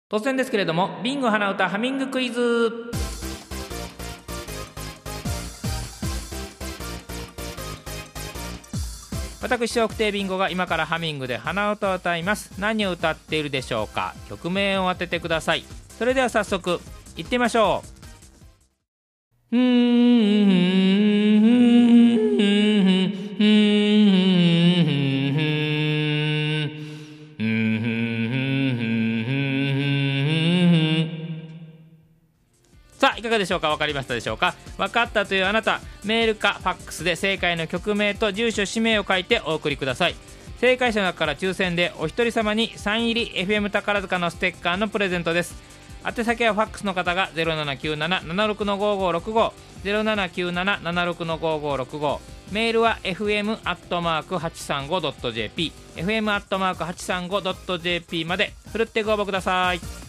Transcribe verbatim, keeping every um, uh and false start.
突然ですけれども、ビンゴ花歌ハミングクイズ。私笑福亭ビンゴが今からハミングで鼻歌を歌います。何を歌っているでしょうか。曲名を当ててください。それでは早速いってみましょう。うーんさあ、いかがでしょうか。分かりましたでしょうか。分かったというあなた、メールかファックスで正解の曲名と住所氏名を書いてお送りください。正解者の中から抽選でお一人様にサイン入り エフエム 宝塚のステッカーのプレゼントです。宛先はファックスの方が ゼロななきゅうなな ななろく ごごろくご ゼロななきゅうなな ななろく ごごろくご、メールは エフエム アットマーク はちさんご ドット ジェーピー エフエム アットマーク はちさんご ドット ジェーピー までふるってご応募ください。